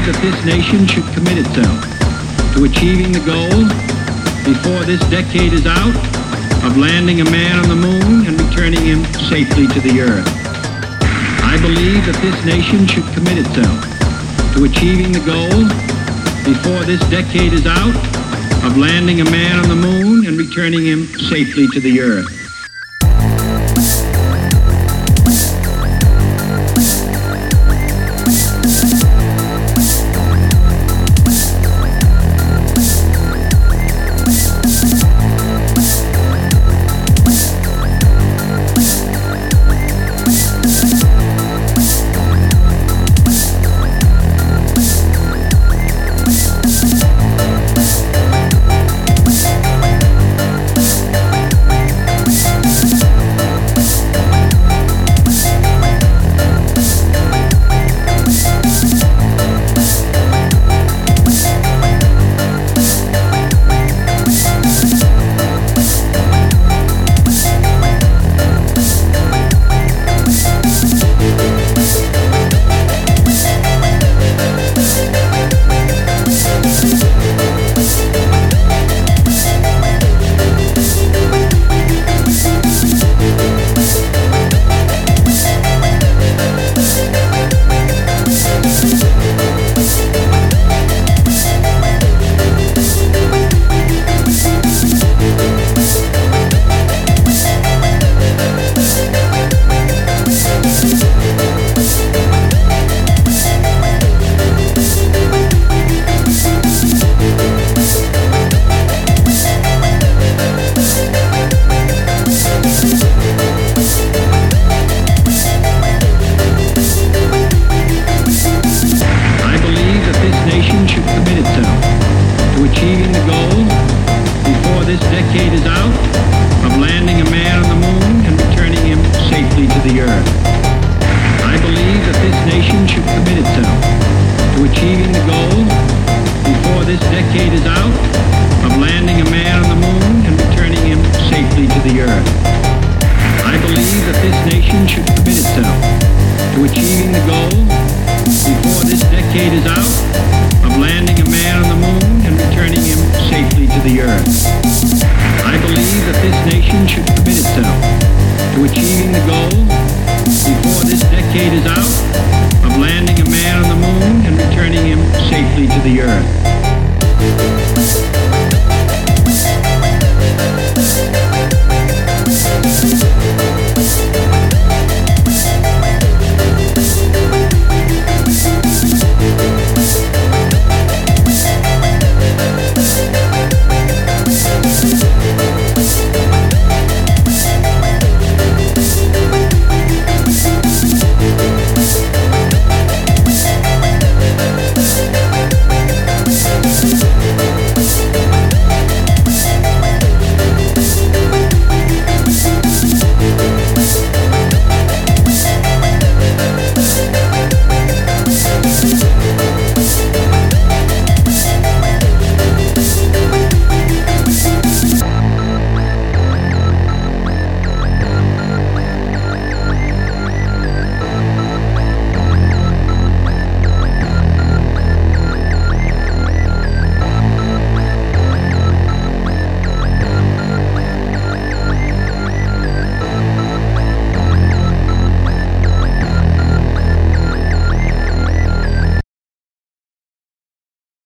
believe that this nation should commit itself to achieving the goal, before this decade is out, of landing a man on the moon and returning him safely to the earth. I believe that this nation should commit itself to achieving the goal, before this decade is out, of landing a man on the moon and returning him safely to the earth. Achieving the goal, before this decade is out, of landing a man on the moon and returning him safely to the earth. I believe that this nation should commit itself to achieving the goal, before this decade is out, of landing a man on the moon and returning him safely to the earth. I believe that this nation should commit itself to achieving the goal, before this decade is out, of landing a man on the moon and returning him safely to the earth. I believe that this nation should commit itself to achieving the goal, before this decade is out, of landing a man on the moon and returning him safely to the earth.